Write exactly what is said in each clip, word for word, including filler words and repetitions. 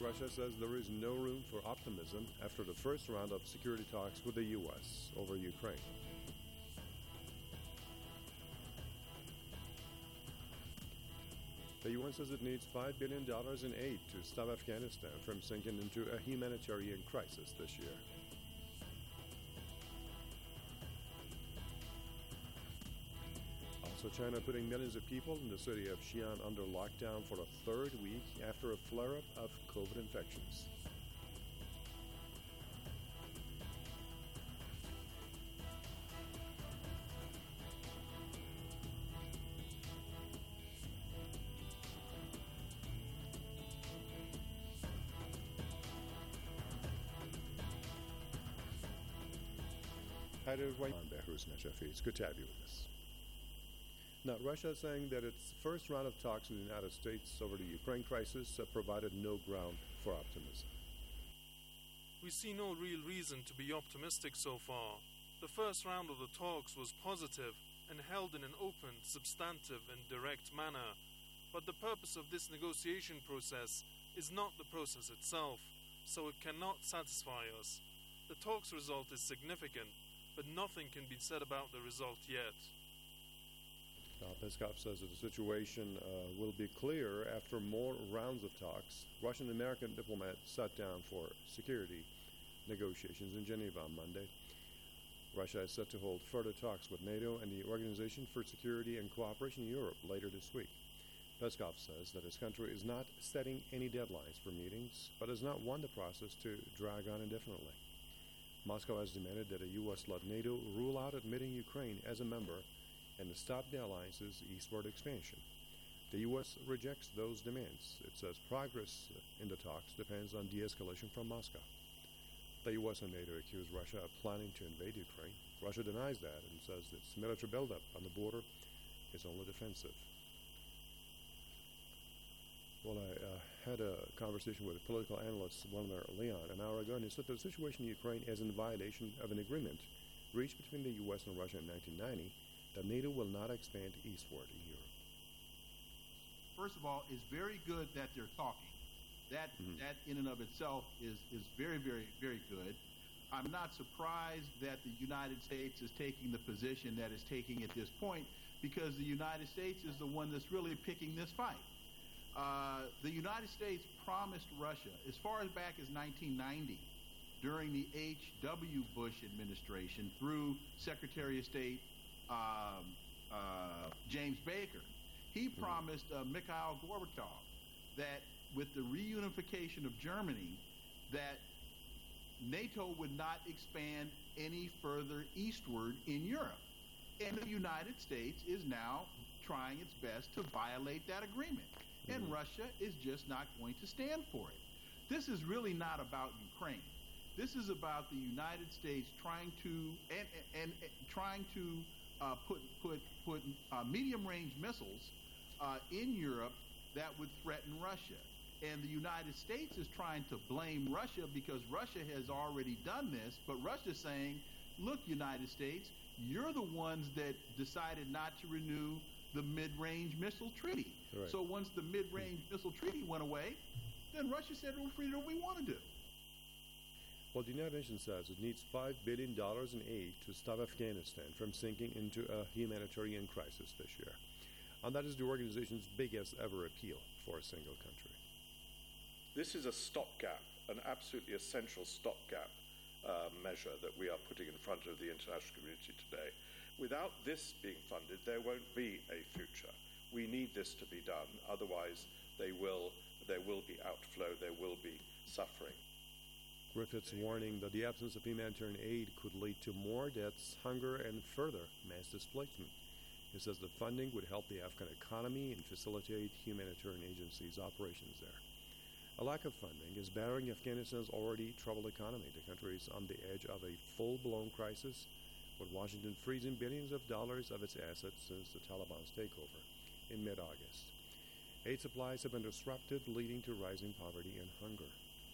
Russia says there is no room for optimism after the first round of security talks with the U S over Ukraine. The U N says it needs five billion dollars in aid to stop Afghanistan from sinking into a humanitarian crisis this year. Also, China putting millions of people in the city of Xi'an under lockdown for a third week after a flare-up of COVID infections. Hi to everyone. I'm Behruz Najafi. It's good to have you with us. Now, Russia is saying that its first round of talks with the United States over the Ukraine crisis uh, provided no ground for optimism. We see no real reason to be optimistic so far. The first round of the talks was positive and held in an open, substantive and direct manner. But the purpose of this negotiation process is not the process itself, so it cannot satisfy us. The talks' result is significant, but nothing can be said about the result yet. Now, Peskov says that the situation uh, will be clear after more rounds of talks. Russian and American diplomats sat down for security negotiations in Geneva on Monday. Russia is set to hold further talks with NATO and the Organization for Security and Cooperation in Europe later this week. Peskov says that his country is not setting any deadlines for meetings, but does not want the process to drag on indefinitely. Moscow has demanded that a U S-led NATO rule out admitting Ukraine as a member and to stop the alliance's eastward expansion. The U S rejects those demands. It says progress in the talks depends on de-escalation from Moscow. The U S and NATO accuse Russia of planning to invade Ukraine. Russia denies that and says its military buildup on the border is only defensive. Well, I uh, had a conversation with political analyst Vladimir Leon an hour ago, and he said the situation in Ukraine is in violation of an agreement reached between the U S and Russia in nineteen ninety that NATO will not expand eastward in Europe. First of all, it's very good that they're talking. That mm-hmm. that in and of itself is, is very, very, very good. I'm not surprised that the United States is taking the position that it's taking at this point, because the United States is the one that's really picking this fight. Uh, the United States promised Russia, as far as back as nineteen ninety, during the H W Bush administration, through Secretary of State Um, uh, James Baker, he promised uh, Mikhail Gorbachev that with the reunification of Germany, that NATO would not expand any further eastward in Europe. And the United States is now trying its best to violate that agreement. Mm-hmm. And Russia is just not going to stand for it. This is really not about Ukraine. This is about the United States trying to and and, and trying to Uh, put put put uh, medium-range missiles uh, in Europe that would threaten Russia. And the United States is trying to blame Russia because Russia has already done this, but Russia's saying, look, United States, you're the ones that decided not to renew the mid-range missile treaty. Right. So once the mid-range missile treaty went away, then Russia said we're free to do what we want to do. Well, the United Nations says it needs five billion dollars in aid to stop Afghanistan from sinking into a humanitarian crisis this year. And that is the organization's biggest ever appeal for a single country. This is a stopgap, an absolutely essential stopgap uh, measure that we are putting in front of the international community today. Without this being funded, there won't be a future. We need this to be done. Otherwise, they will, there will be outflow, there will be suffering. Griffiths warning that the absence of humanitarian aid could lead to more deaths, hunger, and further mass displacement. He says the funding would help the Afghan economy and facilitate humanitarian agencies' operations there. A lack of funding is battering Afghanistan's already troubled economy. The country is on the edge of a full-blown crisis, with Washington freezing billions of dollars of its assets since the Taliban's takeover in mid-August. Aid supplies have been disrupted, leading to rising poverty and hunger.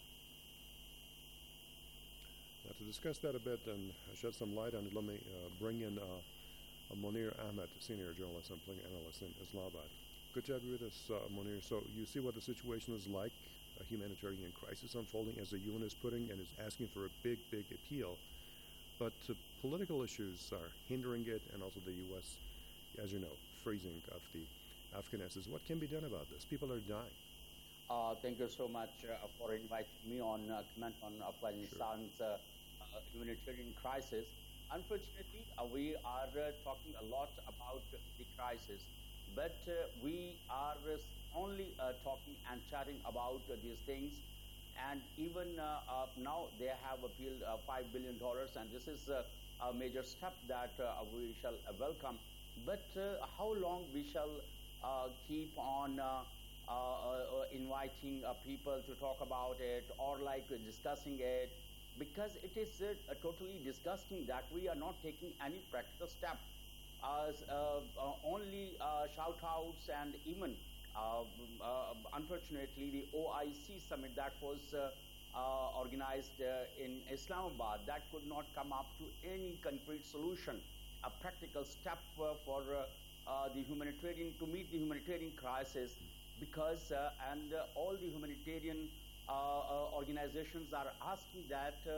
Now, to discuss that a bit and shed some light on it, let me uh, bring in uh, Monir Ahmed, senior journalist and political analyst in Islamabad. Good to have you with us, uh, Monir. So you see what the situation is like a humanitarian crisis unfolding, as the U N is putting, and is asking for a big, big appeal. But uh, political issues are hindering it, and also the U S, as you know, freezing of the Afghan assets. What can be done about this? People are dying. Uh, thank you so much uh, for inviting me on uh, comment on Afghanistan's uh, uh, humanitarian crisis. Unfortunately, uh, we are uh, talking a lot about the crisis, but uh, we are uh, only uh, talking and chatting about uh, these things. And even uh, uh, now they have appealed uh, five billion dollars, and this is uh, a major step that uh, we shall uh, welcome. But uh, how long we shall uh, keep on uh, uh, uh, inviting uh, people to talk about it, or like uh, discussing it? Because it is uh, uh, totally disgusting that we are not taking any practical step. Uh, uh, uh, only uh, shout-outs, and even Uh, uh, unfortunately, the O I C summit that was uh, uh, organized uh, in Islamabad, that could not come up to any concrete solution, a practical step uh, for uh, uh, the humanitarian, to meet the humanitarian crisis, because uh, and uh, all the humanitarian uh, uh, organizations are asking that uh,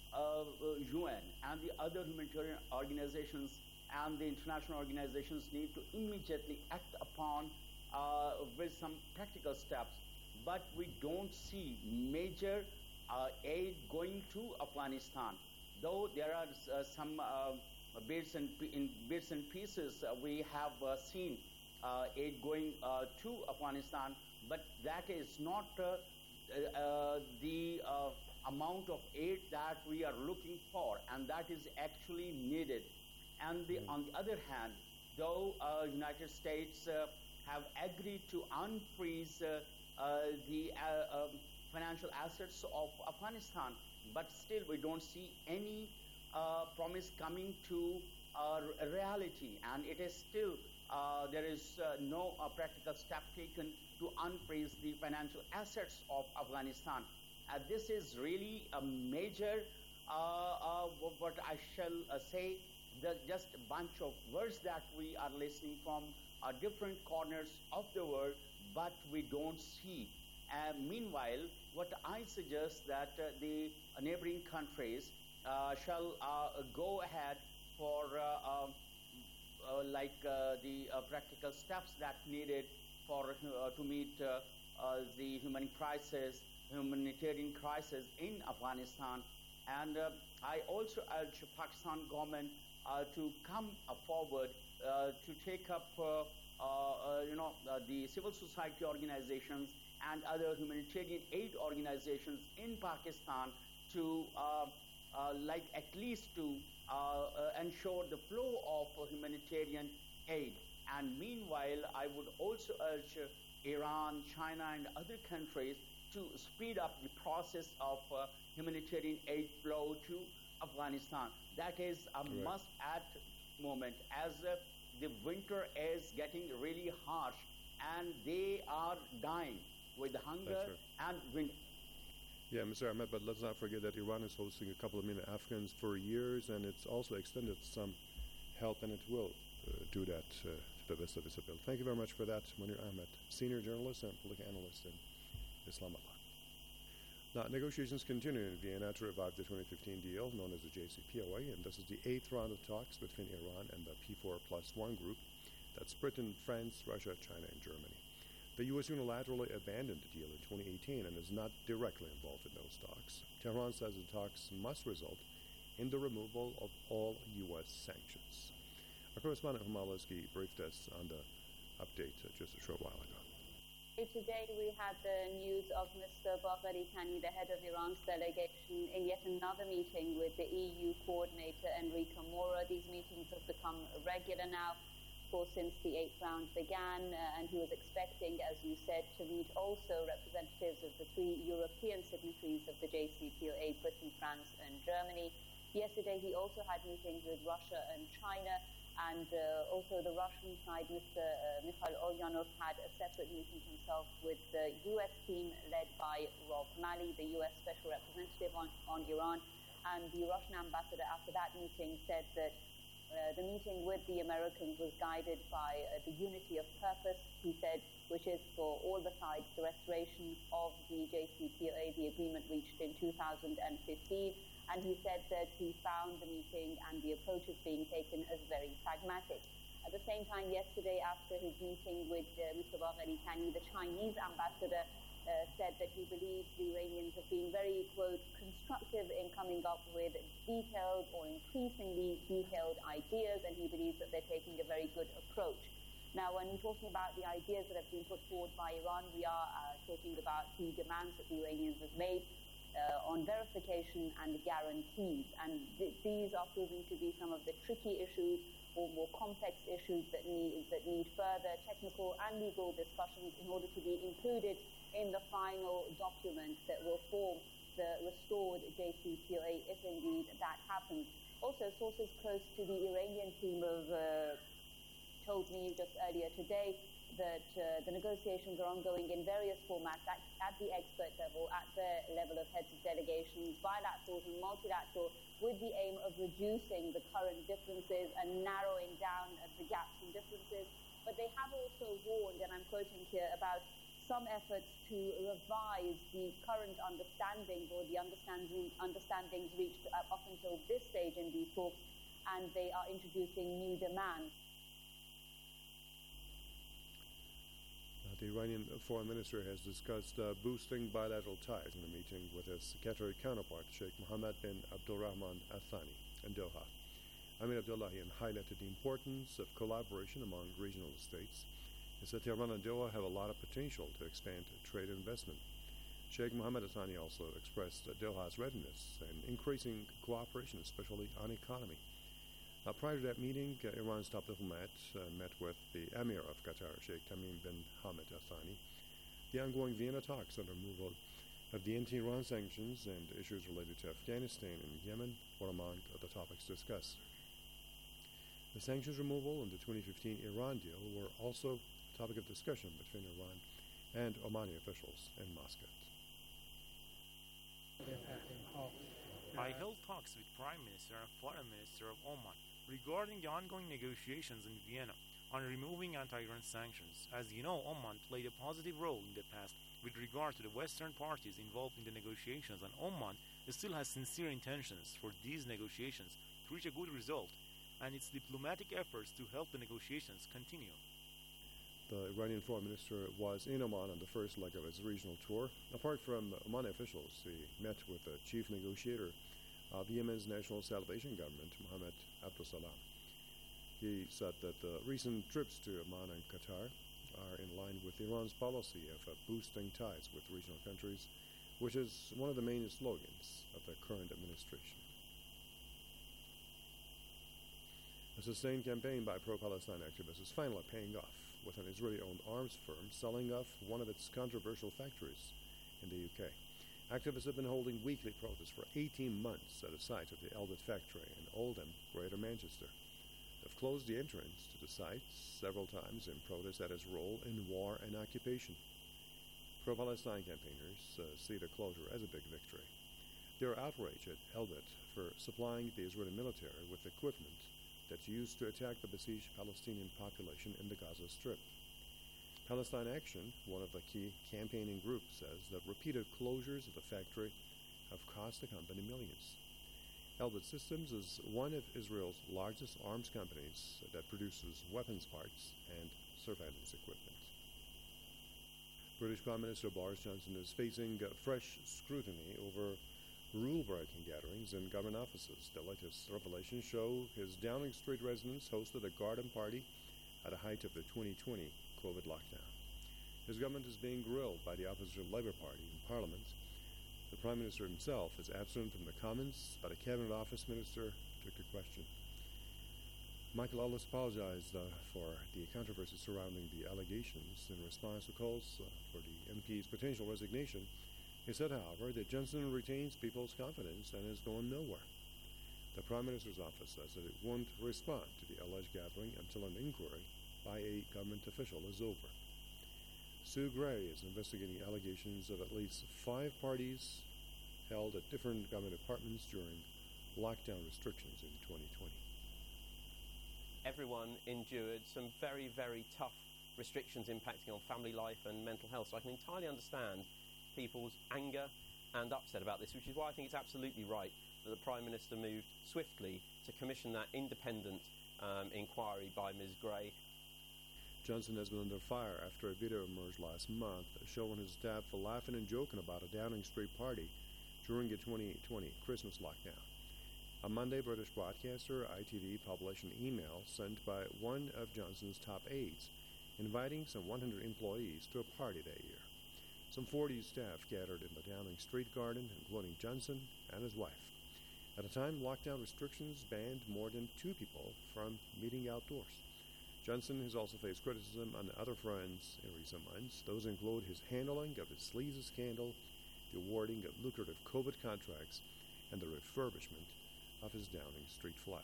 uh, U N and the other humanitarian organizations and the international organizations need to immediately act upon Uh, with some practical steps. But we don't see major uh, aid going to Afghanistan, though there are uh, some uh, bits and in bits and pieces uh, we have uh, seen uh, aid going uh, to Afghanistan, but that is not uh, uh, the uh, amount of aid that we are looking for, and that is actually needed. And the, mm. on the other hand, though uh, United States uh, have agreed to unfreeze uh, uh, the uh, um, financial assets of Afghanistan, but still we don't see any uh, promise coming to uh, reality, and it is still uh, there is uh, no uh, practical step taken to unfreeze the financial assets of Afghanistan. Uh, this is really a major, uh, uh, what I shall uh, say, the, just a bunch of words that we are listening from Uh, different corners of the world, but we don't see. Uh, meanwhile, what I suggest that uh, the neighboring countries uh, shall uh, go ahead for uh, uh, uh, like uh, the uh, practical steps that needed for uh, to meet uh, uh, the human crisis, humanitarian crisis in Afghanistan. And uh, I also urge Pakistan government uh, to come uh, forward Uh, to take up, uh, uh, uh, you know, uh, the civil society organizations and other humanitarian aid organizations in Pakistan to, uh, uh, like, at least to uh, uh, ensure the flow of uh, humanitarian aid. And meanwhile, I would also urge uh, Iran, China, and other countries to speed up the process of uh, humanitarian aid flow to Afghanistan. That is a right. must-add moment, as uh, the winter is getting really harsh and they are dying with hunger right. and winter. Yeah, Mister Ahmed, but let's not forget that Iran is hosting a couple of million Afghans for years, and it's also extended some help, and it will uh, do that uh, to the best of its ability. Thank you very much for that, Munir Ahmed, senior journalist and political analyst in Islamabad. Now, negotiations continue in Vienna to revive the twenty fifteen deal known as the J C P O A, and this is the eighth round of talks between Iran and the P four plus one group. That's Britain, France, Russia, China, and Germany. The U S unilaterally abandoned the deal in twenty eighteen and is not directly involved in those talks. Tehran says the talks must result in the removal of all U S sanctions. Our correspondent Huma Lesky briefed us on the update uh, just a short while ago. Today we had the news of Mister Bagheri Kani, the head of Iran's delegation, in yet another meeting with the E U coordinator Enrique Mora. These meetings have become regular now, of course, since the eighth round began, uh, and he was expecting, as you said, to meet also representatives of the three European signatories of the J C P O A, Britain, France, and Germany. Yesterday he also had meetings with Russia and China. And uh, also the Russian side, Mister Uh, Mikhail Ulyanov had a separate meeting himself with the U S team led by Rob Malley, the U S Special Representative on, on Iran. And the Russian ambassador after that meeting said that Uh, the meeting with the Americans was guided by uh, the unity of purpose, he said, which is for all the sides the restoration of the J C P O A, the agreement reached in two thousand fifteen. And he said that he found the meeting and the approaches being taken as very pragmatic. At the same time, yesterday, after his meeting with uh, Mister Bagheri Kani, the Chinese ambassador uh, said that he believes the Iranians have been very, quote, constructive in coming up with detailed or increasingly detailed ideas, and he believes that they're taking a very good approach. Now, when we're talking about the ideas that have been put forward by Iran, we are uh, talking about the demands that the Iranians have made uh, on verification and guarantees. And th- these are proving to be some of the tricky issues or more complex issues that need, that need further technical and legal discussions in order to be included in the final document that will form the restored J C P O A, if indeed that happens. Also, sources close to the Iranian team have uh, told me just earlier today that uh, the negotiations are ongoing in various formats at, at the expert level, at the level of heads of delegations, bilateral and multilateral, with the aim of reducing the current differences and narrowing down uh, the gaps and differences. But they have also warned, and I'm quoting here, about some efforts to revise the current understandings or the understanding, understandings reached up, up until this stage in these talks, and they are introducing new demands. Uh, the Iranian foreign minister has discussed uh, boosting bilateral ties in a meeting with his Qatari counterpart, Sheikh Mohammed bin Abdulrahman Al Thani, in Doha. Amir Abdullahian highlighted the importance of collaboration among regional states. He said Tehran and Doha have a lot of potential to expand trade and investment. Sheikh Mohammed Al Thani also expressed uh, Doha's readiness in increasing cooperation, especially on economy. Uh, prior to that meeting, uh, Iran's top diplomat uh, met with the Emir of Qatar, Sheikh Tamim bin Hamad Al Thani. The ongoing Vienna talks on the removal of the anti-Iran sanctions and issues related to Afghanistan and Yemen were among the topics discussed. The sanctions removal and the twenty fifteen Iran deal were also topic of discussion between Iran and Omani officials in Muscat. I held talks with Prime Minister and Foreign Minister of Oman regarding the ongoing negotiations in Vienna on removing anti-Iran sanctions. As you know, Oman played a positive role in the past with regard to the Western parties involved in the negotiations, and Oman still has sincere intentions for these negotiations to reach a good result, and its diplomatic efforts to help the negotiations continue. The Iranian foreign minister was in Oman on the first leg of his regional tour. Apart from Omani officials, he met with the chief negotiator of Yemen's National Salvation Government, Mohammed Abdul Salam. He said that the recent trips to Oman and Qatar are in line with Iran's policy of uh, boosting ties with regional countries, which is one of the main slogans of the current administration. A sustained campaign by pro-Palestine activists is finally paying off, with an Israeli-owned arms firm selling off one of its controversial factories in the U K. Activists have been holding weekly protests for eighteen months at the site of the Elbit factory in Oldham, Greater Manchester. They've closed the entrance to the site several times in protest at its role in war and occupation. Pro-Palestine campaigners uh, see the closure as a big victory. They are outraged at Elbit for supplying the Israeli military with equipment that's used to attack the besieged Palestinian population in the Gaza Strip. Palestine Action, one of the key campaigning groups, says that repeated closures of the factory have cost the company millions. Elbit Systems is one of Israel's largest arms companies that produces weapons parts and surveillance equipment. British Prime Minister Boris Johnson is facing uh, fresh scrutiny over rule-breaking gatherings in government offices. The latest revelations show his Downing Street residence hosted a garden party at the height of the twenty twenty COVID lockdown. His government is being grilled by the opposition Labour Party in Parliament. The Prime Minister himself is absent from the Commons, but a Cabinet Office Minister took the question. Michael Ellis apologized uh, for the controversy surrounding the allegations in response to calls uh, for the M P's potential resignation. He said, however, that Johnson retains people's confidence and is going nowhere. The Prime Minister's office says that it won't respond to the alleged gathering until an inquiry by a government official is over. Sue Gray is investigating allegations of at least five parties held at different government departments during lockdown restrictions in twenty twenty. everyone endured some very, very tough restrictions impacting on family life and mental health. So I can entirely understand people's anger and upset about this, which is why I think it's absolutely right that the Prime Minister moved swiftly to commission that independent um, inquiry by Miz Gray. Johnson has been under fire after a video emerged last month showing his staff for laughing and joking about a Downing Street party during a twenty twenty Christmas lockdown. On Monday, British broadcaster I T V published an email sent by one of Johnson's top aides, inviting some one hundred employees to a party that year. Some forty staff gathered in the Downing Street garden, including Johnson and his wife. At a time, lockdown restrictions banned more than two people from meeting outdoors. Johnson has also faced criticism on other fronts in recent months. Those include his handling of the sleaze scandal, the awarding of lucrative COVID contracts, and the refurbishment of his Downing Street flat.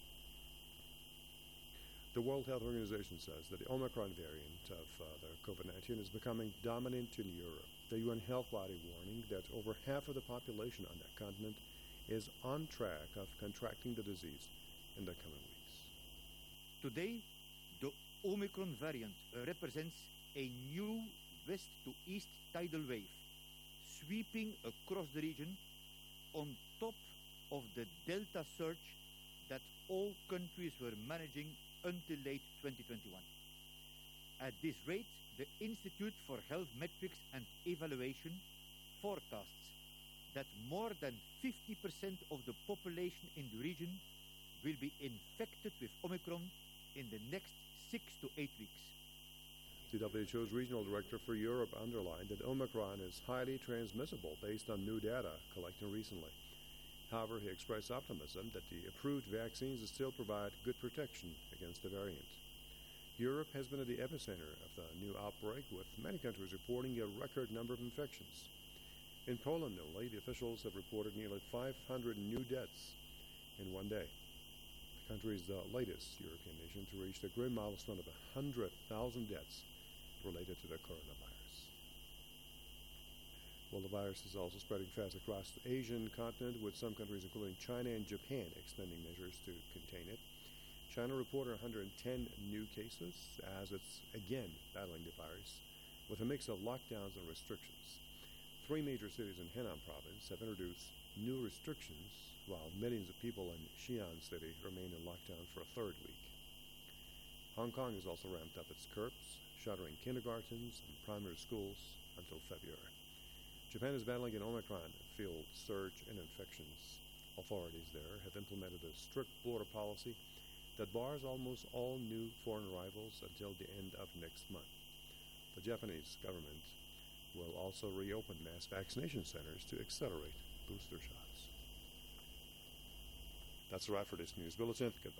The World Health Organization says that the Omicron variant of uh, the COVID nineteen is becoming dominant in Europe. The U N Health Body warning that over half of the population on that continent is on track of contracting the disease in the coming weeks. Today, the Omicron variant represents a new west to east tidal wave, sweeping across the region on top of the Delta surge that all countries were managing until late twenty twenty-one. At this rate, the Institute for Health Metrics and Evaluation forecasts that more than fifty percent of the population in the region will be infected with Omicron in the next six to eight weeks. The W H O's regional director for Europe underlined that Omicron is highly transmissible based on new data collected recently. However, he expressed optimism that the approved vaccines still provide good protection against the variant. Europe has been at the epicenter of the new outbreak, with many countries reporting a record number of infections. In Poland only, the officials have reported nearly five hundred new deaths in one day. The country is the latest European nation to reach the grim milestone of one hundred thousand deaths related to the coronavirus. Well, the virus is also spreading fast across the Asian continent, with some countries, including China and Japan, extending measures to contain it. China reported one hundred ten new cases as it's again battling the virus, with a mix of lockdowns and restrictions. Three major cities in Henan province have introduced new restrictions, while millions of people in Xi'an city remain in lockdown for a third week. Hong Kong has also ramped up its curbs, shuttering kindergartens and primary schools until February. Japan is battling an Omicron-fueled surge in infections. Authorities there have implemented a strict border policy that bars almost all new foreign arrivals until the end of next month. The Japanese government will also reopen mass vaccination centers to accelerate booster shots. That's a wrap for this news bulletin. Goodbye.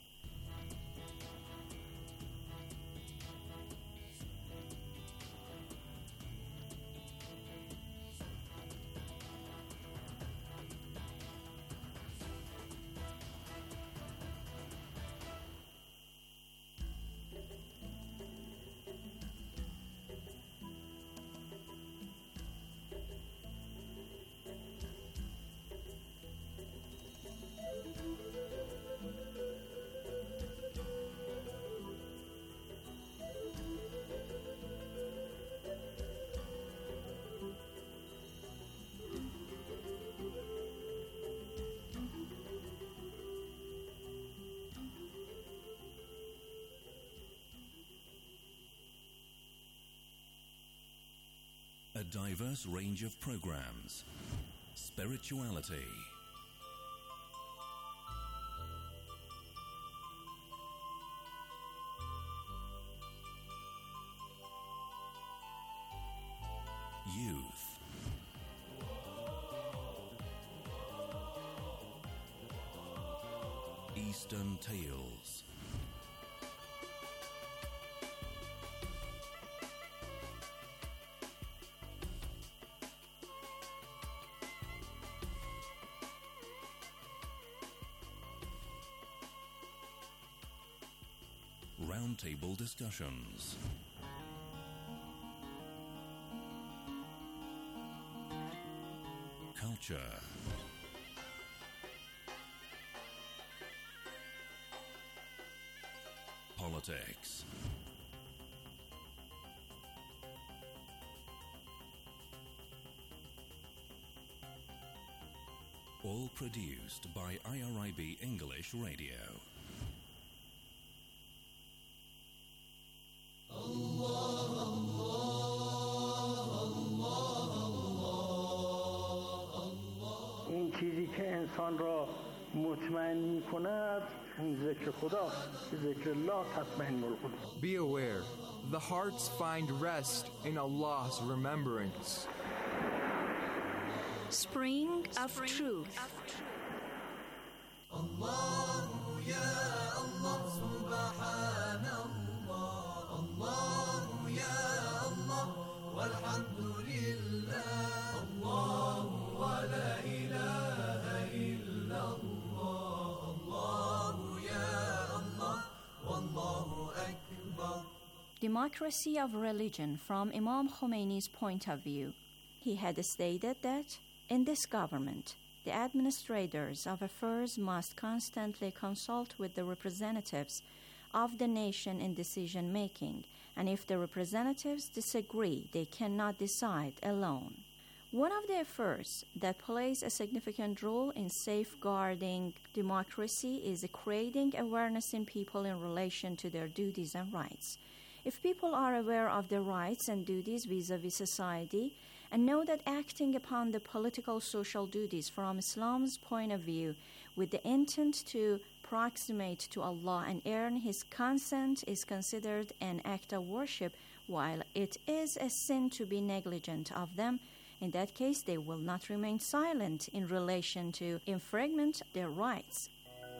A diverse range of programs, spirituality, youth, Eastern Tales, roundtable discussions, culture, politics. All produced by I R I B English Radio. این چیزی که انسان را مطمئن می کند ذکر خداست. ذکر الله تطمئن القلوب. Be aware, the hearts find rest in Allah's remembrance. Spring of Truth. Democracy of religion from Imam Khomeini's point of view. He had stated that in this government, the administrators of affairs must constantly consult with the representatives of the nation in decision-making, and if the representatives disagree, they cannot decide alone. One of the affairs that plays a significant role in safeguarding democracy is creating awareness in people in relation to their duties and rights. If people are aware of their rights and duties vis-a-vis society and know that acting upon the political social duties from Islam's point of view with the intent to proximate to Allah and earn His consent is considered an act of worship, while it is a sin to be negligent of them, in that case they will not remain silent in relation to infringement their rights.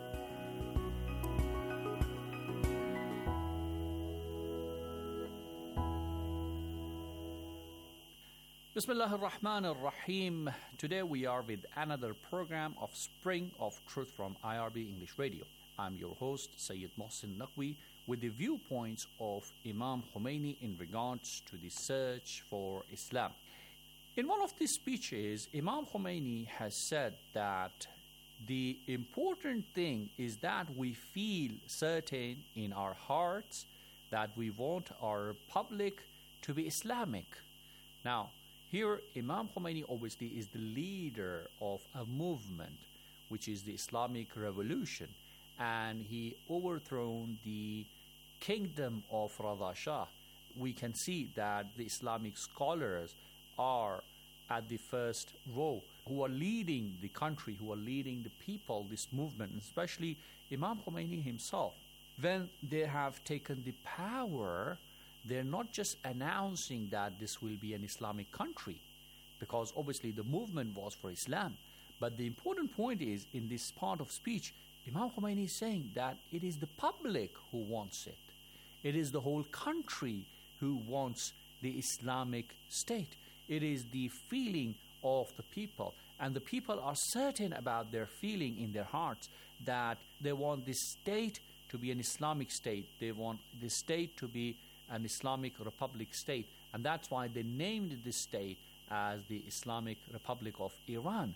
Bismillah ar-Rahman ar-Rahim. Today we are with another program of Spring of Truth from I R B English Radio. I'm your host, Sayyid Mohsin Naqvi, with the viewpoints of Imam Khomeini in regards to the search for Islam. In one of these speeches, Imam Khomeini has said that the important thing is that we feel certain in our hearts that we want our public to be Islamic. Now, here, Imam Khomeini obviously is the leader of a movement, which is the Islamic Revolution, and he overthrown the kingdom of Rada Shah. We can see that the Islamic scholars are at the first row, who are leading the country, who are leading the people, this movement, especially Imam Khomeini himself. When they have taken the power, they're not just announcing that this will be an Islamic country, because obviously the movement was for Islam. But the important point is, in this part of speech, Imam Khomeini is saying that it is the public who wants it. It is the whole country who wants the Islamic state. It is the feeling of the people. And the people are certain about their feeling in their hearts that they want this state to be an Islamic state. They want the state to be an Islamic Republic state, and that's why they named this state as the Islamic Republic of Iran.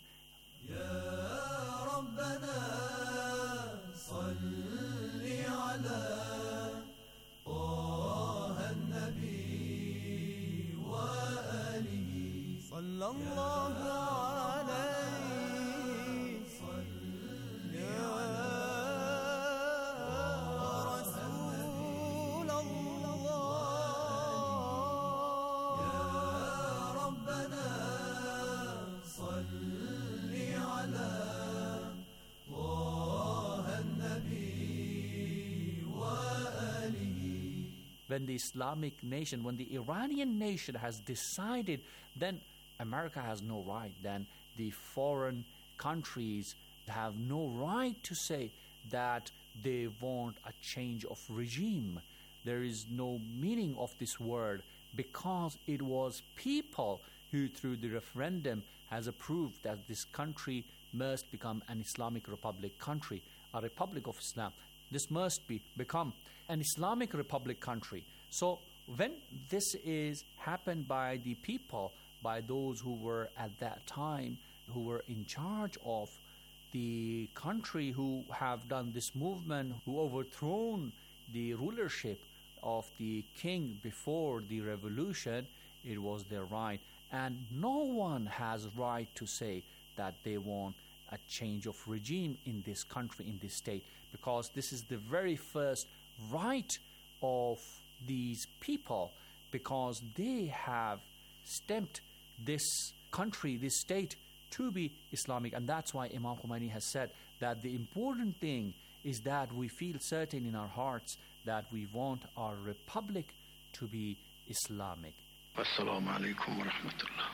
When the Islamic nation, when the Iranian nation has decided, then America has no right, then the foreign countries have no right to say that they want a change of regime. There is no meaning of this word, because it was people who through the referendum has approved that this country must become an Islamic Republic country, a Republic of Islam. This must be become an Islamic Republic country. So when this is happened by the people, by those who were at that time, who were in charge of the country, who have done this movement, who overthrown the rulership of the king before the revolution, it was their right. And no one has right to say that they want a change of regime in this country, in this state, because this is the very first right of these people, because they have stamped this country, this state, to be Islamic. And that's why Imam Khomeini has said that the important thing is that we feel certain in our hearts that we want our republic to be Islamic. Assalamu alaikum wa rahmatullah.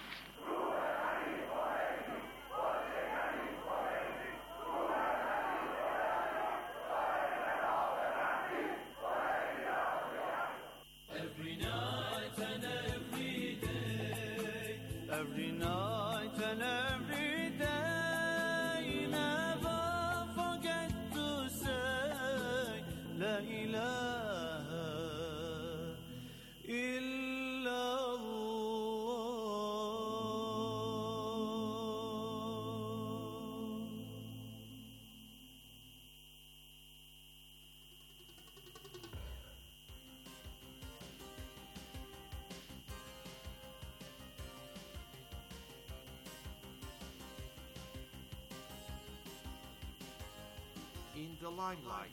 Every night and every day, every night and every day, never forget to say La ilaha In the limelight.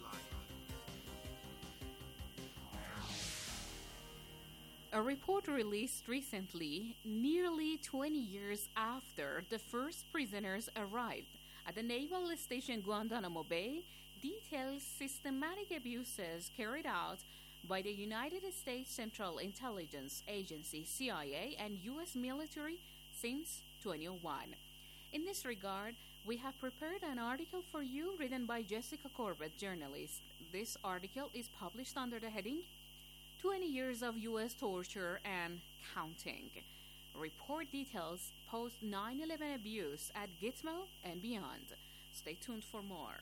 A report released recently, nearly twenty years after the first prisoners arrived at the naval station Guantanamo Bay, details systematic abuses carried out by the United States Central Intelligence Agency, C I A, and U S military since twenty oh one. In this regard, we have prepared an article for you written by Jessica Corbett, journalist. This article is published under the heading twenty years of U S torture and counting. Report details post nine eleven abuse at Gitmo and beyond. Stay tuned for more.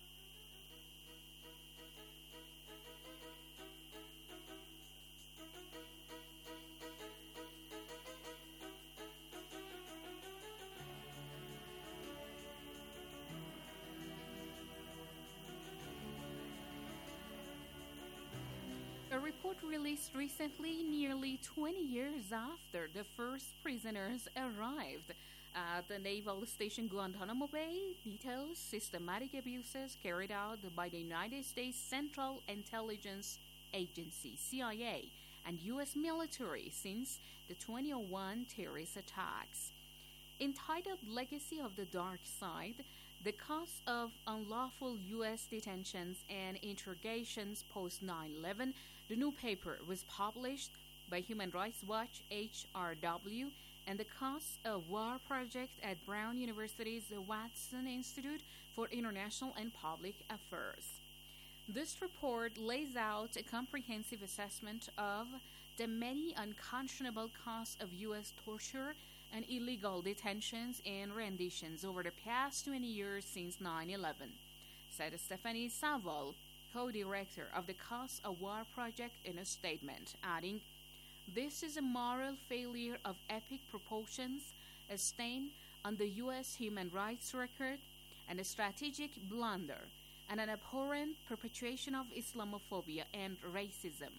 A report released recently, nearly twenty years after the first prisoners arrived at the naval station Guantanamo Bay, details systematic abuses carried out by the United States Central Intelligence Agency, C I A, and U S military since the twenty oh one terrorist attacks. Entitled Legacy of the Dark Side, the cost of unlawful U S detentions and interrogations post nine eleven, the new paper was published by Human Rights Watch, H R W, and the Costs of War project at Brown University's Watson Institute for International and Public Affairs. This report lays out a comprehensive assessment of the many unconscionable costs of U S torture and illegal detentions and renditions over the past twenty years since nine eleven, said Stephanie Savol, co-director of the Costs of War project, in a statement, adding, "This is a moral failure of epic proportions, a stain on the U S human rights record, and a strategic blunder, and an abhorrent perpetuation of Islamophobia and racism."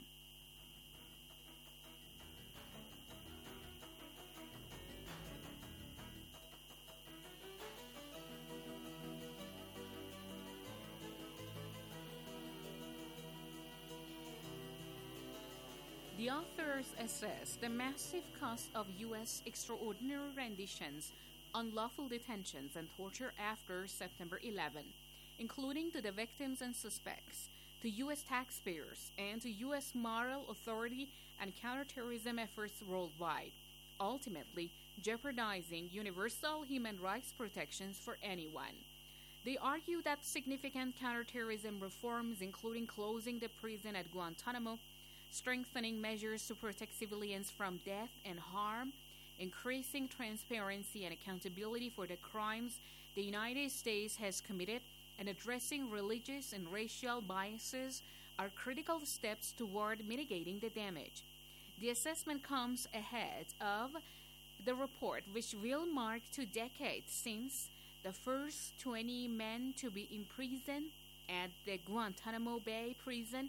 The authors assess the massive cost of U S extraordinary renditions, unlawful detentions, and torture after September eleventh, including to the victims and suspects, to U S taxpayers, and to U S moral authority and counterterrorism efforts worldwide, ultimately jeopardizing universal human rights protections for anyone. They argue that significant counterterrorism reforms, including closing the prison at Guantanamo, strengthening measures to protect civilians from death and harm, increasing transparency and accountability for the crimes the United States has committed, and addressing religious and racial biases are critical steps toward mitigating the damage. The assessment comes ahead of the report, which will mark two decades since the first twenty men to be imprisoned at the Guantanamo Bay prison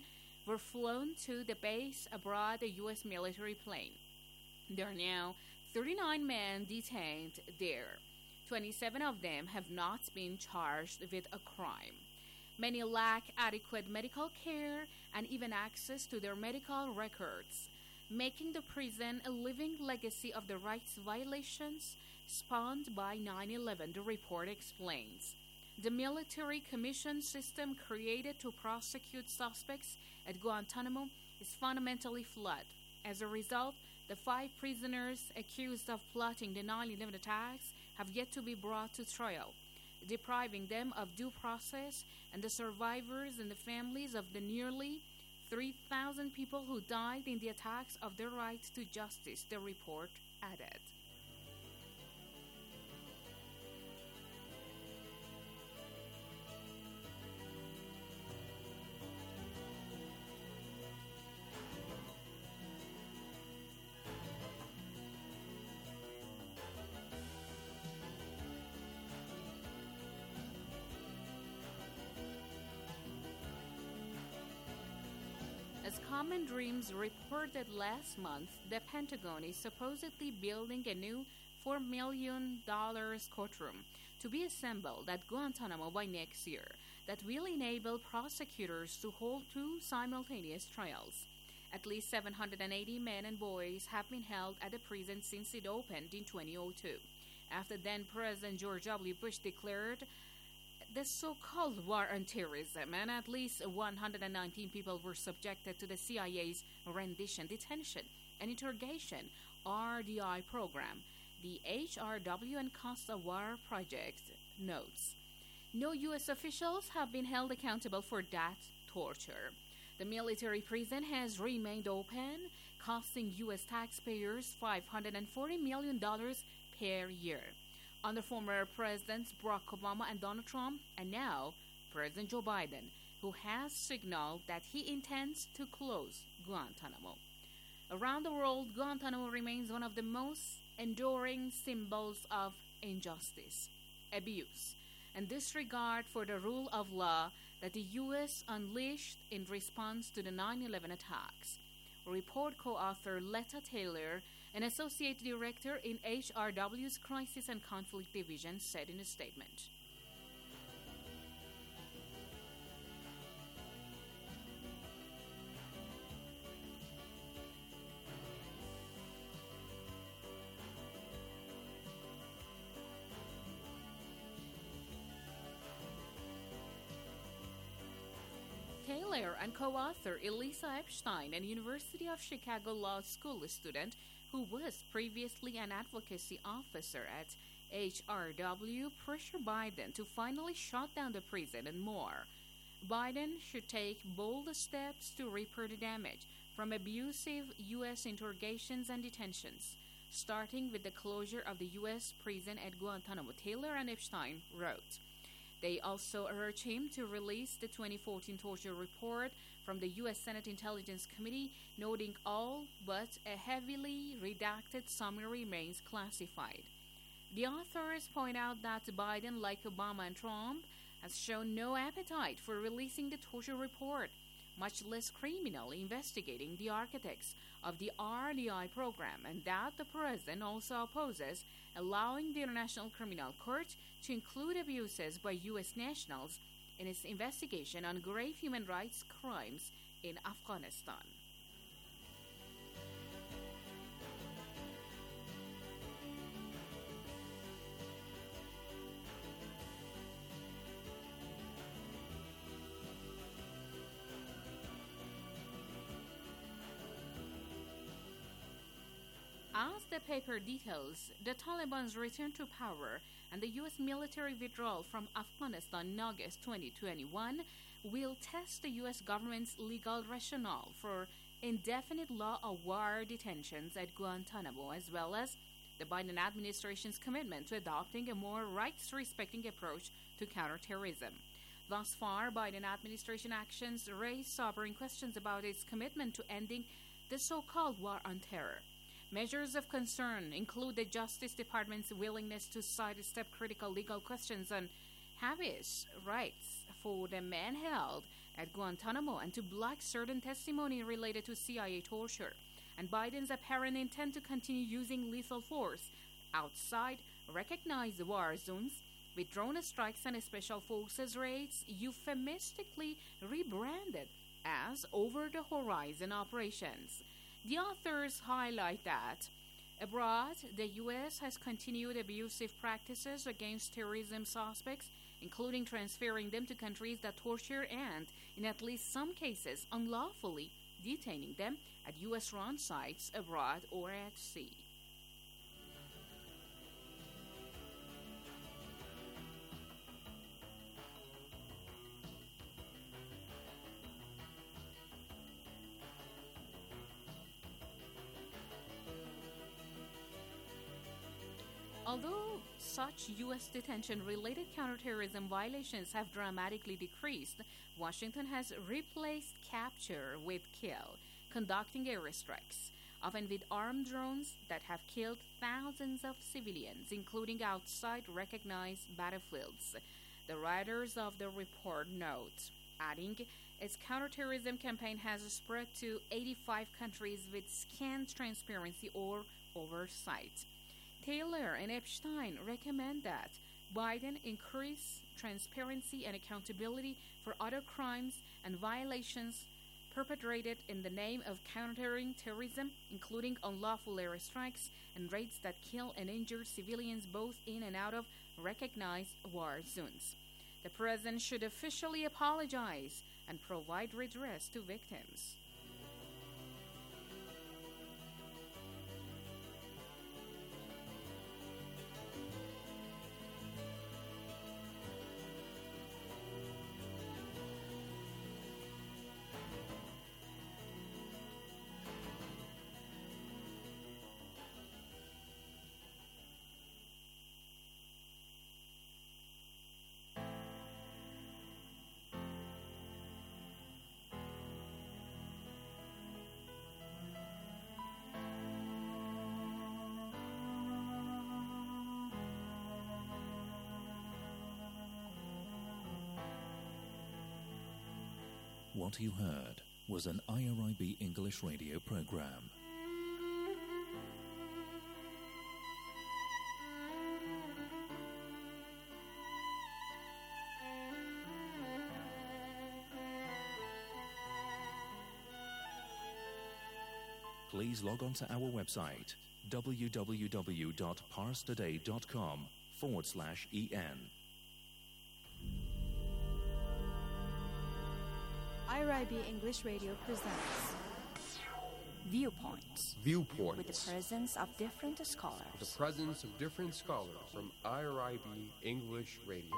were flown to the base aboard a U S military plane. There are now thirty-nine men detained there. twenty-seven of them have not been charged with a crime. Many lack adequate medical care and even access to their medical records, making the prison a living legacy of the rights violations spawned by nine eleven, the report explains. The military commission system created to prosecute suspects at Guantanamo is fundamentally flawed. As a result, the five prisoners accused of plotting the nine eleven attacks have yet to be brought to trial, depriving them of due process, and the survivors and the families of the nearly three thousand people who died in the attacks of their right to justice, the report added. As Common Dreams reported last month, the Pentagon is supposedly building a new four million dollars courtroom to be assembled at Guantanamo by next year that will enable prosecutors to hold two simultaneous trials. At least seven hundred eighty men and boys have been held at the prison since it opened in two thousand two, after then-President George W. Bush declared the so-called war on terrorism, and at least one hundred nineteen people were subjected to the C I A's rendition, detention, and interrogation R D I program. The H R W and Costa War Project notes. No U S officials have been held accountable for that torture. The military prison has remained open, costing U S taxpayers five hundred forty million dollars per year. Under former Presidents Barack Obama and Donald Trump, and now President Joe Biden, who has signaled that he intends to close Guantanamo. Around the world, Guantanamo remains one of the most enduring symbols of injustice, abuse, and disregard for the rule of law that the U S unleashed in response to the nine eleven attacks. Report co-author Letta Taylor, an associate director in H R W's Crisis and Conflict Division, said in a statement. Taylor and co-author Elisa Epstein, an University of Chicago Law School student who was previously an advocacy officer at H R W, pressured Biden to finally shut down the prison and more. Biden should take bold steps to repair the damage from abusive U S interrogations and detentions, starting with the closure of the U S prison at Guantanamo, Taylor and Epstein wrote. They also urge him to release the twenty fourteen torture report from the U S Senate Intelligence Committee, noting all but a heavily redacted summary remains classified. The authors point out that Biden, like Obama and Trump, has shown no appetite for releasing the torture report, much less criminally investigating the architects of the R D I program, and that the president also opposes allowing the International Criminal Court to include abuses by U S nationals in its investigation on grave human rights crimes in Afghanistan. As the paper details, the Taliban's return to power and the U S military withdrawal from Afghanistan in August twenty twenty-one will test the U S government's legal rationale for indefinite law of war detentions at Guantanamo, as well as the Biden administration's commitment to adopting a more rights-respecting approach to counterterrorism. Thus far, Biden administration actions raise sobering questions about its commitment to ending the so-called war on terror. Measures of concern include the Justice Department's willingness to sidestep critical legal questions on habeas rights for the men held at Guantanamo and to block certain testimony related to C I A torture, and Biden's apparent intent to continue using lethal force outside recognized war zones with drone strikes and special forces raids euphemistically rebranded as over-the-horizon operations. The authors highlight that abroad, the U S has continued abusive practices against terrorism suspects, including transferring them to countries that torture and, in at least some cases, unlawfully detaining them at U S-run sites abroad or at sea. Although such U S detention-related counterterrorism violations have dramatically decreased, Washington has replaced capture with kill, conducting airstrikes, often with armed drones that have killed thousands of civilians, including outside recognized battlefields. The writers of the report note, adding, its counterterrorism campaign has spread to eighty-five countries with scant transparency or oversight. Taylor and Epstein recommend that Biden increase transparency and accountability for other crimes and violations perpetrated in the name of countering terrorism, including unlawful airstrikes and raids that kill and injure civilians both in and out of recognized war zones. The president should officially apologize and provide redress to victims. What you heard was an I R I B English radio program. Please log on to our website www.parstoday.com forward slash en. I R I B English Radio presents Viewpoints. Viewpoints. With the presence of different scholars. With the presence of different scholars from I R I B English Radio.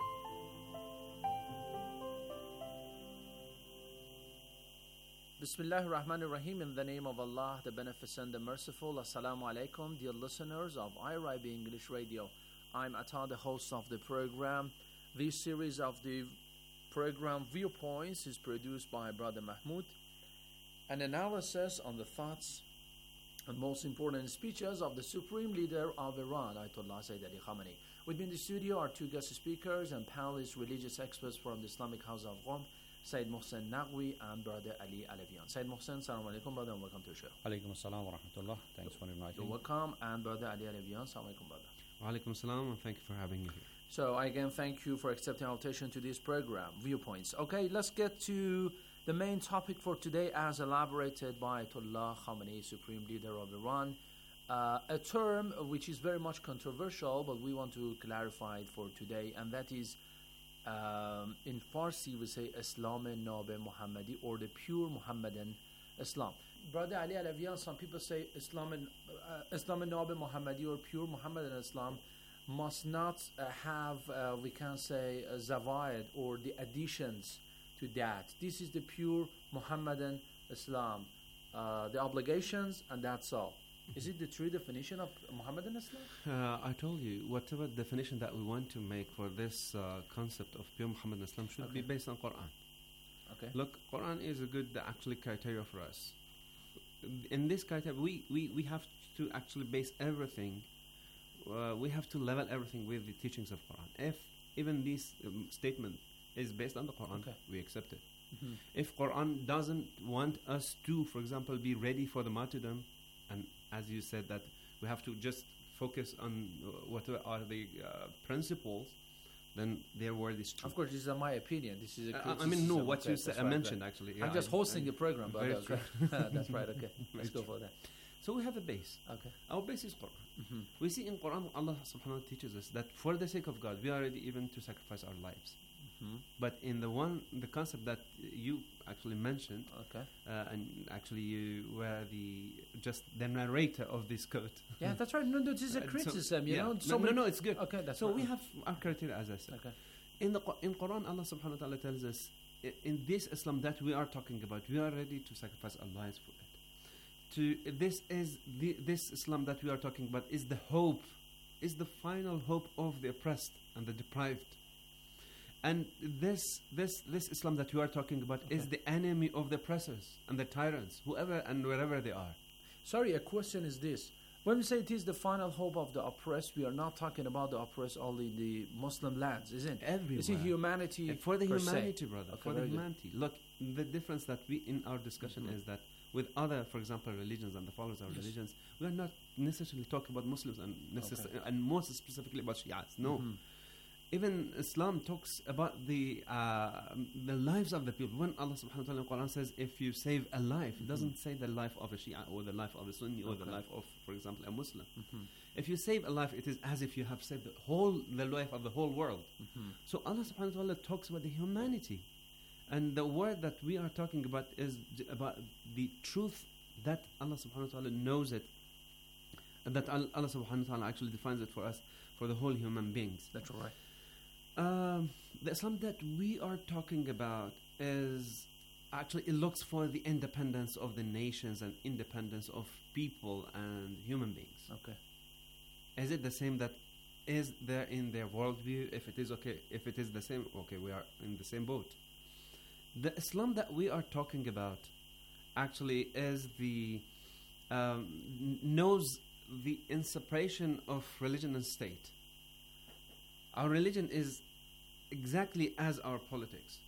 Bismillahir Rahmanir Rahim. In the name of Allah, the Beneficent, the Merciful. Assalamu alaikum, dear listeners of I R I B English Radio. I'm Atta, the host of the program. This series of the program Viewpoints is produced by Brother Mahmoud. An analysis on the thoughts and most important speeches of the Supreme Leader of Iran, Ayatollah Sayyid Ali Khamenei. With me in the studio are two guest speakers and panelists, religious experts from the Islamic House of Qom, Sayyid Mohsen Naqvi and Brother Ali Alavian. Sayyid Mohsen, Assalamu alaikum, brother, and welcome to the show. Alaikum assalam wa rahmatullah. Thanks for inviting You're me. welcome. And Brother Ali Alavian, Assalamu alaikum, brother. Wa alaikum assalam, and thank you for having me here. So, again, thank you for accepting our invitation to this program, Viewpoints. Okay, let's get to the main topic for today as elaborated by Ayatollah Khamenei, Supreme Leader of Iran. Uh, a term which is very much controversial, but we want to clarify it for today, and that is, um, in Farsi, we say Islam Nabe Muhammadi, or the pure Muhammadan Islam. Brother Ali Alavian, some people say Islam uh, Islam Nabe Muhammadi, or pure Muhammadan Islam, must not uh, have, uh, we can say, uh, Zawaid, or the additions to that. This is the pure Muhammadan Islam, uh, the obligations, and that's all. Is it the true definition of Muhammadan Islam? Uh, I told you, whatever definition that we want to make for this uh, concept of pure Muhammadan Islam should Okay. be based on Quran. Okay. Look, Quran is a good, actually, criteria for us. In this criteria, we, we, we have to actually base everything, uh, we have to level everything with the teachings of Quran. If even this um, statement is based on the Quran, Okay. we accept it. Mm-hmm. If Quran doesn't want us to, for example, be ready for the martyrdom, and as you said that we have to just focus on uh, what are the uh, principles, then their word is true. Of course, this is uh, my opinion. This is a uh, I mean, no, what okay, you said, I right, mentioned right. actually. I'm yeah, just I, hosting I, the program, but that's right. That's right. Okay, let's go for that. So we have a base. Okay. Our base is Quran. Mm-hmm. We see in Quran, Allah subhanahu wa ta'ala teaches us that for the sake of God, we are ready even to sacrifice our lives. Mm-hmm. But in the one, the concept that you actually mentioned, okay, uh, and actually you were the just the narrator of this quote. Yeah, that's right. No, no, this is a criticism. So, you yeah. know, no, no, no, it's good. Okay, that's so right. we have our criteria, as I said. Okay. In the in Quran, Allah subhanahu wa ta'ala tells us, in this Islam that we are talking about, we are ready to sacrifice our lives for it. To this is the this Islam that we are talking about is the hope, is the final hope of the oppressed and the deprived. And this this this Islam that we are talking about okay. is the enemy of the oppressors and the tyrants, whoever and wherever they are. Sorry, a question is this. When we say it is the final hope of the oppressed, we are not talking about the oppressed only the Muslim lands, isn't it? Everywhere. It's humanity and for the per humanity, se. brother. Okay, for the good. humanity. Look, the difference that we in our discussion mm-hmm. is that with other, for example, religions and the followers of yes. religions, we are not necessarily talking about Muslims and necess- okay. and most specifically about Shiites. No. Mm-hmm. Even Islam talks about the uh, the lives of the people. When Allah subhanahu wa ta'ala in the Quran says, if you save a life, mm-hmm. it doesn't say the life of a Shia or the life of a Sunni okay. or the life of, for example, a Muslim. Mm-hmm. If you save a life, it is as if you have saved the whole the life of the whole world. Mm-hmm. So Allah subhanahu wa ta'ala talks about the humanity. And the word that we are talking about is j- about the truth that Allah subhanahu wa ta'ala knows it. And that Allah subhanahu wa ta'ala actually defines it for us, for the whole human beings. That's right. Um, the Islam that we are talking about is actually, it looks for the independence of the nations and independence of people and human beings. Okay. Is it the same that is there in their worldview? If it is okay, if it is the same, okay, we are in the same boat. The Islam that we are talking about actually is the um, n- knows the inseparation of religion and state. Our religion is exactly as our politics.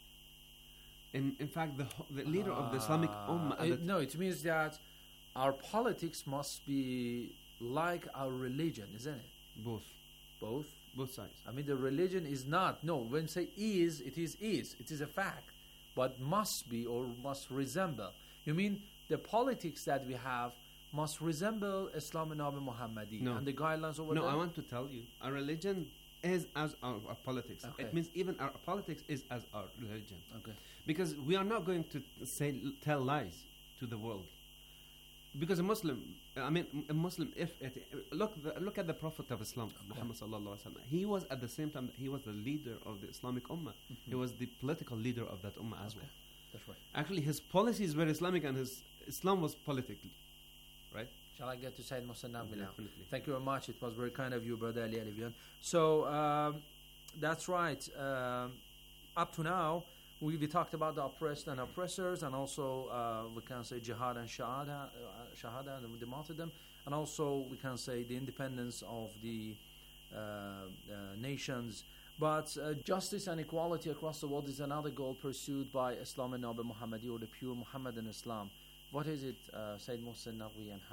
In in fact, the ho- the leader uh, of the Islamic Ummah. It, no, it means that our politics must be like our religion, isn't it? Both. Both? Both sides. I mean, the religion is not. No, when you say is, it is is. It is a fact. But must be or must resemble. You mean the politics that we have must resemble Islam and Nabi Muhammadi no. and the guidelines over no, there? No, I want to tell you, our religion is as our, our politics. Okay. It means even our politics is as our religion. Okay. Because we are not going to say tell lies to the world. Because a Muslim, I mean, a Muslim, if it, look, the, look at the Prophet of Islam, okay. Muhammad sallallahu alaihi wasallam. He was at the same time he was the leader of the Islamic Ummah. Mm-hmm. He was the political leader of that Ummah as okay. well. That's right. Actually, his policies were Islamic, and his Islam was political, right? Shall I get to Sayyid Mohsen Naqvi now? Definitely. Thank you very much. It was very kind of you, Brother Ali Alivian. So um, that's right. Um, up to now, we, we talked about the oppressed and oppressors, and also uh, we can say jihad and shahada, uh, shahada and the martyrdom, and also we can say the independence of the uh, uh, nations. But uh, justice and equality across the world is another goal pursued by Islam and Nabi Muhammadi, or the pure Muhammadan Islam. What is it, uh, Sayyid Mohsen Naqvi, and how?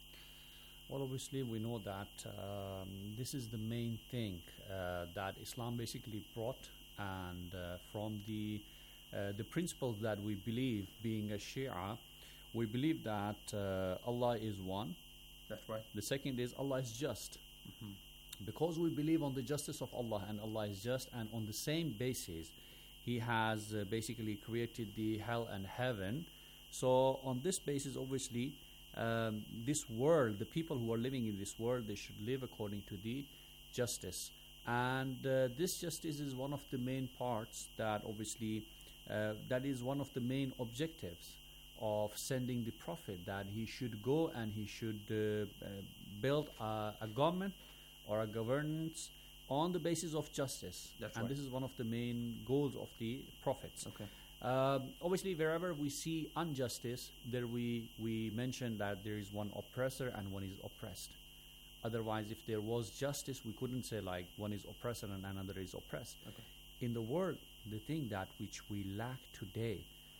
Well, obviously, we know that um, this is the main thing uh, that Islam basically brought, and uh, from the uh, the principles that we believe, being a Shia, we believe that uh, Allah is one. That's right. The second is Allah is just. Mm-hmm. Because we believe on the justice of Allah, and Allah is just, and on the same basis, He has uh, basically created the hell and heaven. So on this basis, obviously, um, this world, the people who are living in this world, they should live according to the justice. And uh, this justice is one of the main parts that obviously, uh, that is one of the main objectives of sending the Prophet, that he should go and he should uh, uh, build a, a government or a governance on the basis of justice. That's and right. This is one of the main goals of the prophets. Okay. Um, obviously, wherever we see injustice, there we, we mention that there is one oppressor and one is oppressed. Otherwise, if there was justice, we couldn't say like one is oppressor and another is oppressed. Okay. in the world, the thing that which we lack today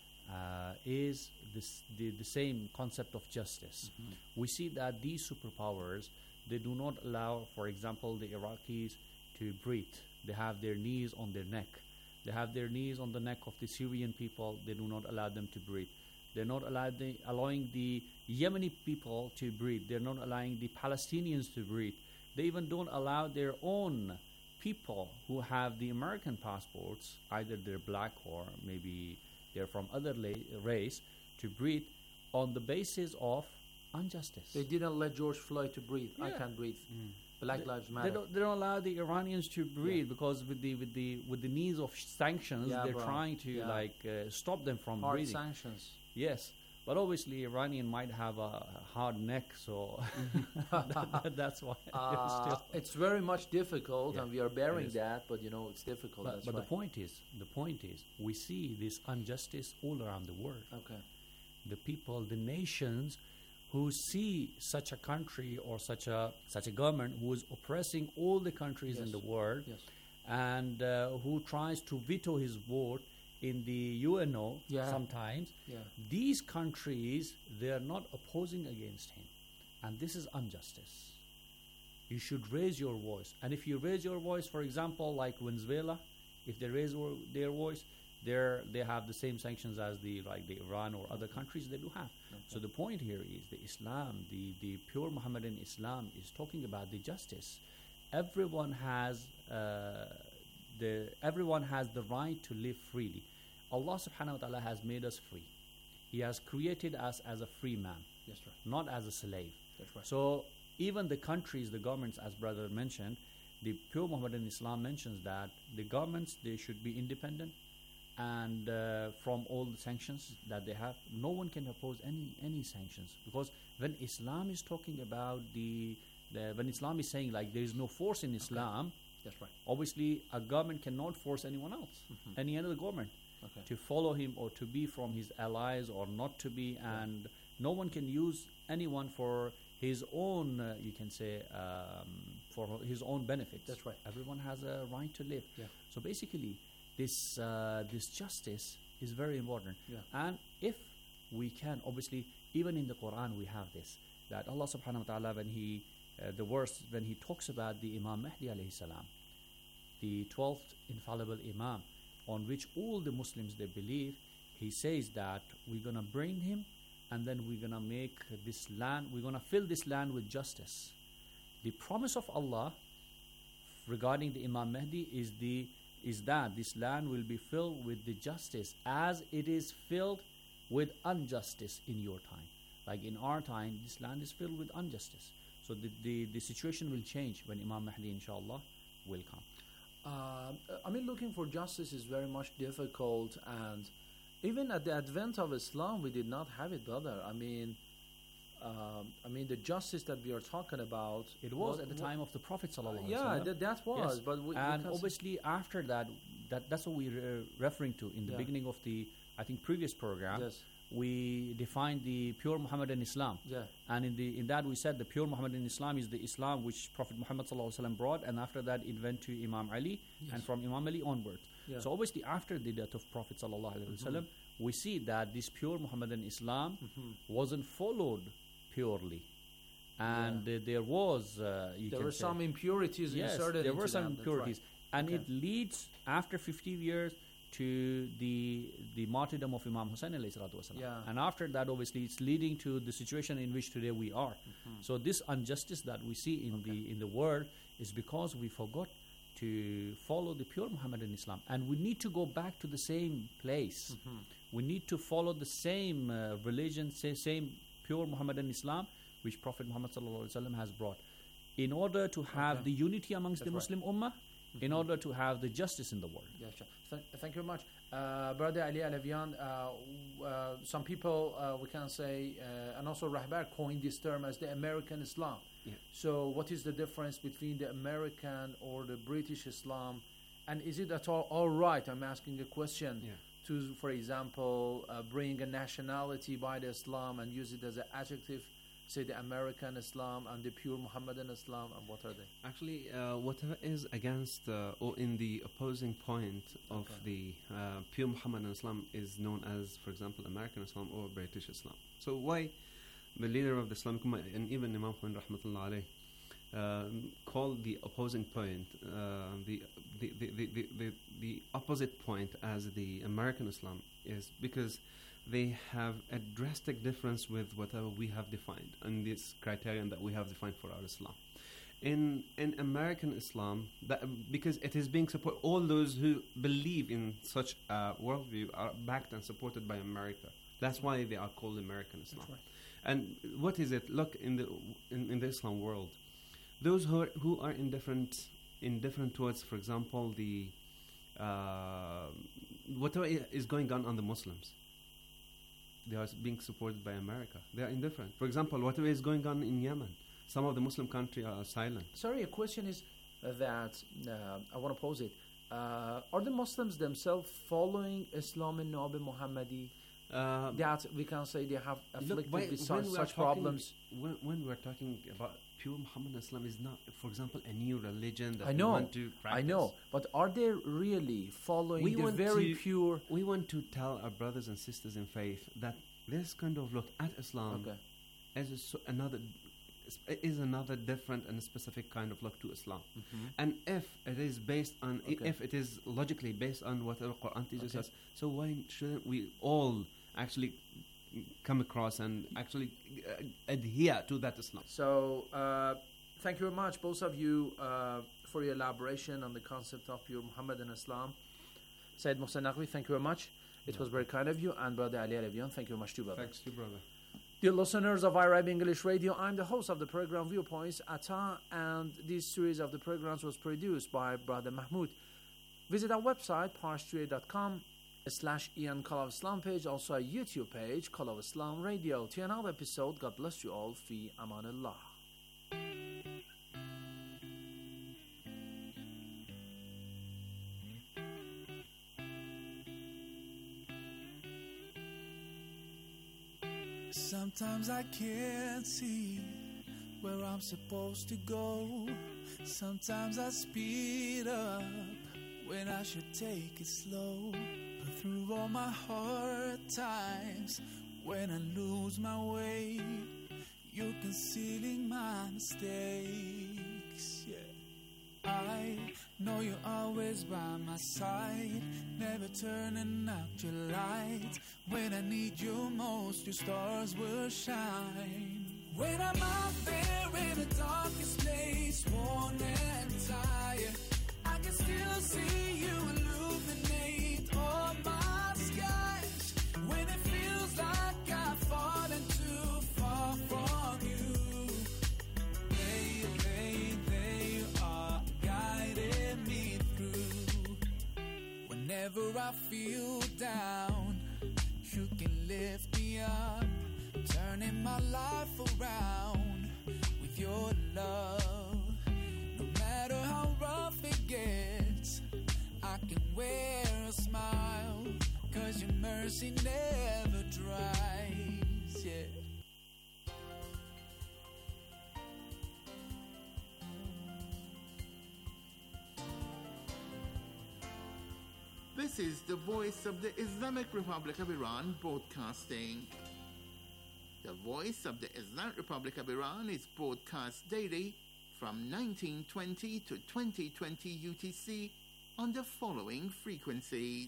uh, is this, the, the same concept of justice. Mhm. We see that these superpowers, they do not allow, for example, the Iraqis to breathe. They have their knees on their neck. They have their knees on the neck of the Syrian people. They do not allow them to breathe. They're not allowed the, allowing the Yemeni people to breathe. They're not allowing the Palestinians to breathe. They even don't allow their own people who have the American passports, either they're black or maybe they're from other la- race, to breathe on the basis of injustice. They didn't let George Floyd to breathe. I Yeah. can't breathe. Black They- Lives They Matter. don't, they don't allow the Iranians to breathe because with the with the with the needs of sanctions, Yeah, they're bro. trying to Yeah. like uh, stop them from Hard breathing. sanctions. Yes, but obviously Iranian might have a hard neck, so that, that- that's why. they're Uh, still- it's very much difficult, Yeah, and we are it bearing is. that. But you know, it's difficult. But, that's but right. the point is, the point is, we see this injustice all around the world. Okay. The people, the nations, who see such a country or such a such a government who is oppressing all the countries in Yes. the world, Yes. and uh, who tries to veto his vote in the U N O Yeah. sometimes. Yeah. These countries, they are not opposing against him, and this is injustice. You should raise your voice, and if you raise your voice, for example, like Venezuela, if they raise wo- their voice, they're, they have the same sanctions as the like the Iran or other countries they do have. So the point here is the Islam, the, the pure Muhammadan Islam is talking about the justice. Everyone has uh, the everyone has the right to live freely. Allah subhanahu wa ta'ala has made us free. He has created us as a free man, That's right. not as a slave. That's right. So even the countries, the governments, as brother mentioned, the pure Muhammadan Islam mentions that the governments, they should be independent and uh, from all the sanctions that they have. No one can oppose any any sanctions, because when Islam is talking about the, the when Islam is saying like there is no force in Islam, That's right. obviously a government cannot force anyone else, Mhm. any other government, Okay. to follow him or to be from his allies or not to be, and no one can use anyone for his own, uh, you can say, um, for his own benefits. That's right. Everyone has a right to live. Yeah. So basically, this uh, this justice is very important. Yeah. And if we can, obviously, even in the Quran we have this, that Allah subhanahu wa ta'ala, when he, uh, the verse, when he talks about the Imam Mahdi alayhi salam, the twelfth infallible Imam, on which all the Muslims, they believe, he says that we're going to bring him, and then we're going to make this land, we're going to fill this land with justice. The promise of Allah regarding the Imam Mahdi is the is that this land will be filled with the justice as it is filled with injustice in your time. Like in our time, this land is filled with injustice. So the, the, the situation will change when Imam Mahdi, inshallah, will come. Uh, I mean, looking for justice is very much difficult, and even at the advent of Islam, we did not have it, brother. I mean, um, I mean, the justice that we are talking about. It was wa- at the wa- time of the Prophet sallallahu alaihi Yeah, wasallam. that, that was. Yes. But we, and we can- obviously after that, that that's what we're uh, referring to in the Yeah. beginning of the, I think, previous program. Yes. We defined the pure Muhammadan Islam. Yeah. And in the in that we said the pure Muhammadan Islam is the Islam which Prophet Muhammad sallallahu alaihi wasallam brought, and after that it went to Imam Ali, Yes. and from Imam Ali onwards. Yeah. So obviously after the death of Prophet sallallahu alaihi Mhm. wasallam, we see that this pure Muhammadan Islam Mhm. wasn't followed purely, and uh, there was uh, you there can were say- some impurities yes, inserted there into were some them, that's impurities, right. and Okay. it leads after fifty years to the the martyrdom of Imam Hussein alayhi salatu wasalam. Yeah. And after that, obviously, it's leading to the situation in which today we are. Mhm. So this injustice that we see in the in the world is because we forgot to follow the pure Muhammadan Islam, and we need to go back to the same place. Mhm. We need to follow the same uh, religion, say, same pure Muhammadan Islam, which Prophet Muhammad sallallahu alaihi wasallam has brought, in order to have Okay. the unity amongst That's the right. Muslim Ummah, in Mhm. order to have the justice in the world. Yeah, sure. Thank, thank you very much. Uh, Brother Ali Alavian, uh, w- uh, some people, uh, we can say, uh, and also Rahbar coined this term as the American Islam. Yeah. So what is the difference between the American or the British Islam? And is it at all all right, I'm asking a question, Yeah. to, for example, uh, bring a nationality by the Islam and use it as an adjective say the American Islam and the pure Muhammadan Islam, and what are they? Actually, uh, whatever is against uh, or in the opposing point of Okay. the uh, pure Muhammadan Islam is known as, for example, American Islam or British Islam. So why the leader of the Islamic Ummah and even Imam Khomeini rahmatullah alayh um, called the opposing point, uh, the, the, the, the, the, the, the opposite point as the American Islam is because they have a drastic difference with whatever we have defined and this criterion that we have defined for our Islam. In in American Islam, that, because it is being supported, all those who believe in such a worldview are backed and supported by America. That's why they are called American Islam. Right. And what is it? Look, in the in, in the Islam world, those who are, who are indifferent indifferent towards, for example, the uh, whatever i- is going on on the Muslims, they are being supported by America. They are indifferent. For example, whatever is going on in Yemen, some of the Muslim countries are silent. Sorry, a question is uh, that uh, I want to pose it. Uh, are the Muslims themselves following Islam and Nabi Muhammadi? Uh, that we can say they have afflicted Look, why- with when such, we are such talking- problems. When, when we're talking about pure Muhammadan Islam, is not, for example, a new religion that I we know, want to practice. I know, but are they really following We the want very to- pure? We want to tell our brothers and sisters in faith that this kind of look at Islam Okay. is a so- another is another different and specific kind of look to Islam. Mhm. And if it is based on, i- Okay. if it is logically based on whatever Quran teaches Okay. us, so why shouldn't we all actually come across and actually uh, adhere to that Islam? So, uh, thank you very much, both of you, uh, for your elaboration on the concept of pure Muhammadan Islam. Sayyid Mohsen Naqvi, thank you very much. It was very kind of you, and Brother Ali Alavian, thank you very much too, brother. Thanks to brother. Dear listeners of I R I B English Radio, I'm the host of the program Viewpoints, Atta, and this series of the programs was produced by Brother Mahmoud. Visit our website, parstoday dot com slash Ian Call of Islam page, also a YouTube page, Call of Islam Radio. To another episode, God bless you all. Fi Amanullah. Sometimes I can't see where I'm supposed to go. Sometimes I speed up when I should take it slow. But through all my hard times, when I lose my way, you're concealing my mistakes. Yeah. I know you're always by my side, never turning out your light. When I need you most, your stars will shine. When I'm out there in the darkest place, worn and tired, I can still see you illuminate all my skies. When it feels like I've fallen too far from you, there, there, there you are, guiding me through. Whenever I feel down, you can lift me up, turning my life around with your love. No matter how rough it gets, I can wear a smile, 'cause your mercy never dries, yeah. This is the voice of the Islamic Republic of Iran broadcasting. The voice of the Islamic Republic of Iran is broadcast daily from nineteen twenty to twenty twenty U T C on the following frequencies.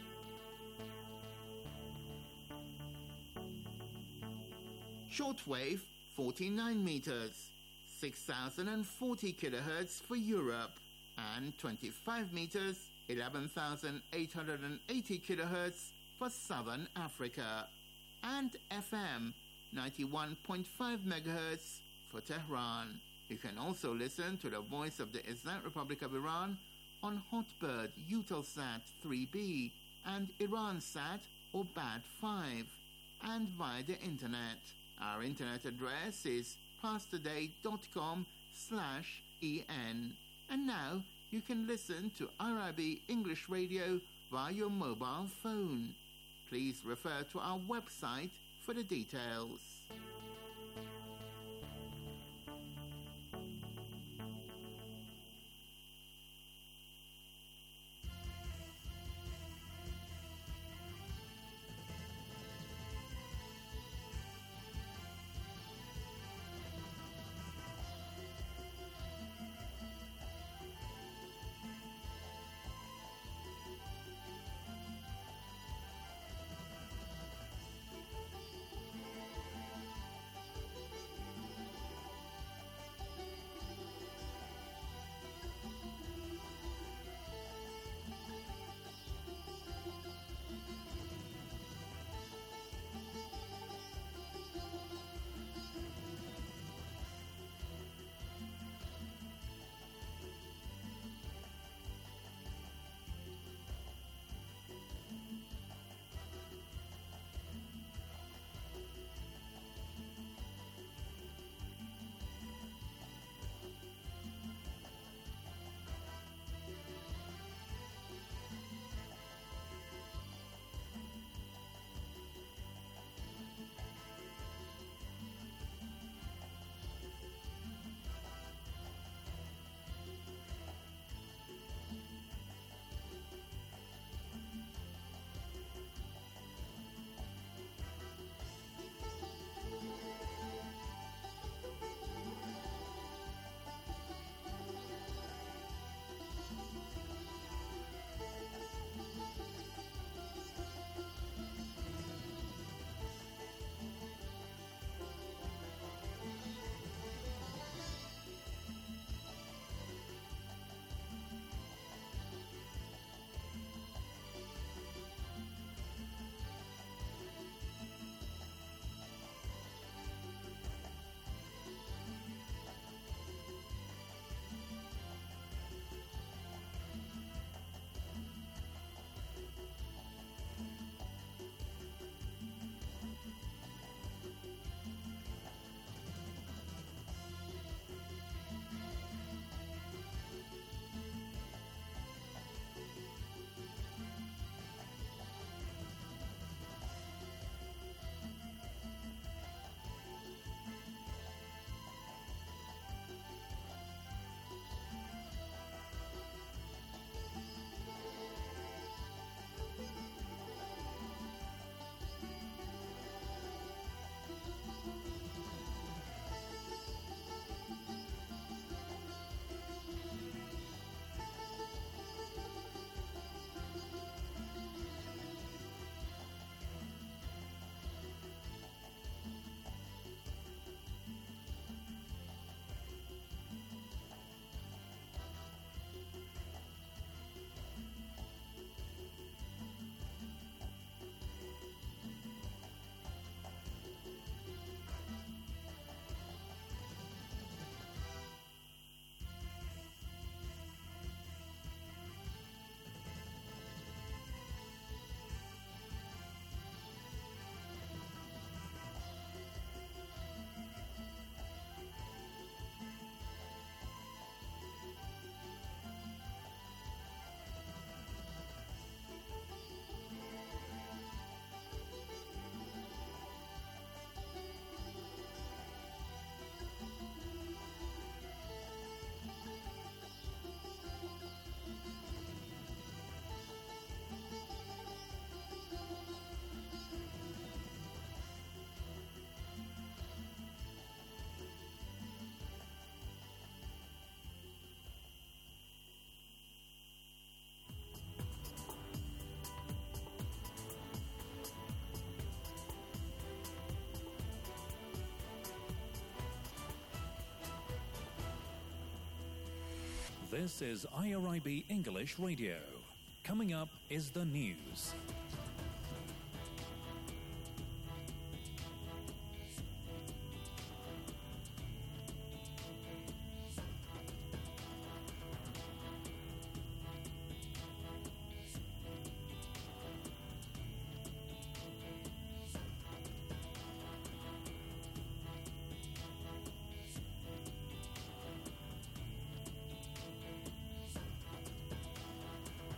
Shortwave forty-nine meters, six thousand forty kilohertz for Europe, and twenty-five meters, eleven thousand eight hundred eighty kilohertz for Southern Africa, and F M ninety-one point five megahertz for Tehran. You can also listen to the voice of the Islamic Republic of Iran on Hotbird Eutelsat three B and Iransat or B A D five, and via the internet. Our internet address is pastoday.com slash en. And now you can listen to I R I B English Radio via your mobile phone. Please refer to our website for the details. This is I R I B English Radio. Coming up is the news.